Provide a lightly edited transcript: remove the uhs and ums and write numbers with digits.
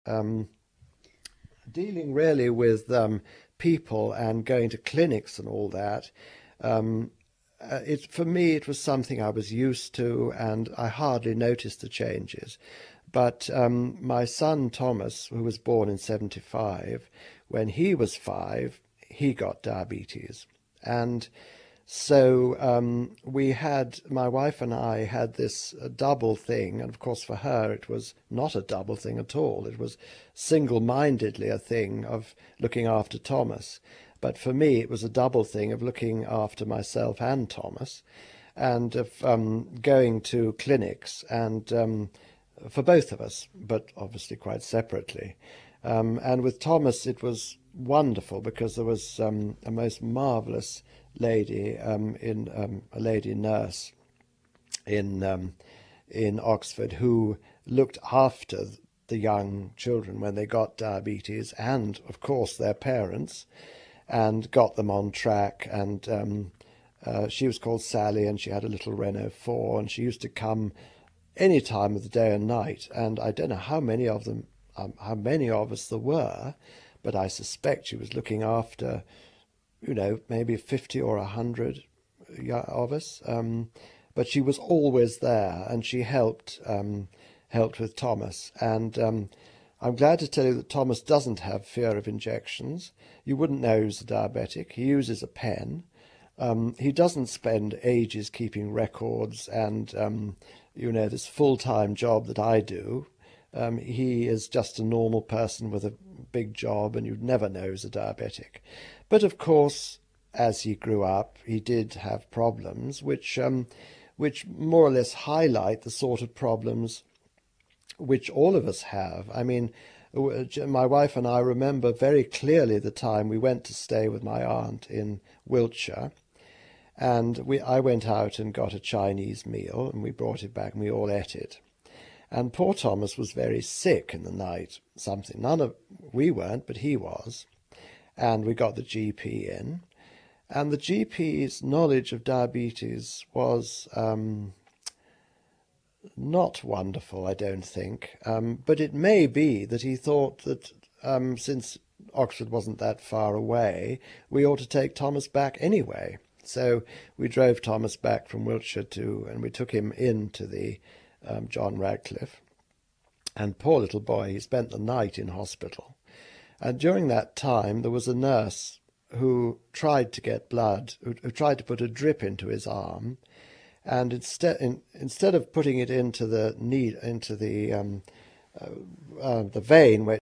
Um, Dealing really with people and going to clinics and all that, um, for me it was something I was used to, and I hardly noticed the changes. But my son Thomas, who was born in 75, when he was 5, he got diabetes, and so my wife and I had this double thing, and of course for her it was not a double thing at all. It was single-mindedly a thing of looking after Thomas. But for me it was a double thing of looking after myself and Thomas, and of going to clinics, and for both of us, but obviously quite separately. And with Thomas, it was wonderful because there was a most marvelous lady, in a lady nurse in Oxford, who looked after the young children when they got diabetes, and of course their parents, and got them on track. And she was called Sally, and she had a little Renault 4, and she used to come any time of the day and night. And I don't know how many of us there were, but I suspect she was looking after, maybe 50 or 100 of us. But she was always there, and she helped with Thomas. And I'm glad to tell you that Thomas doesn't have fear of injections. You wouldn't know he's a diabetic. He uses a pen. He doesn't spend ages keeping records and, this full-time job that I do. He is just a normal person with a big job, and you'd never know he's a diabetic. But of course, as he grew up, he did have problems, which more or less highlight the sort of problems which all of us have. I mean, my wife and I remember very clearly the time we went to stay with my aunt in Wiltshire, and I went out and got a Chinese meal, and we brought it back, and we all ate it. And poor Thomas was very sick in the night, something. We weren't, but he was. And we got the GP in. And the GP's knowledge of diabetes was not wonderful, I don't think. But it may be that he thought that since Oxford wasn't that far away, we ought to take Thomas back anyway. So we drove Thomas back from Wiltshire and we took him into the John Radcliffe. And poor little boy, he spent the night in hospital. And during that time, there was a nurse who tried to get blood, who tried to put a drip into his arm, and instead of putting it into the vein,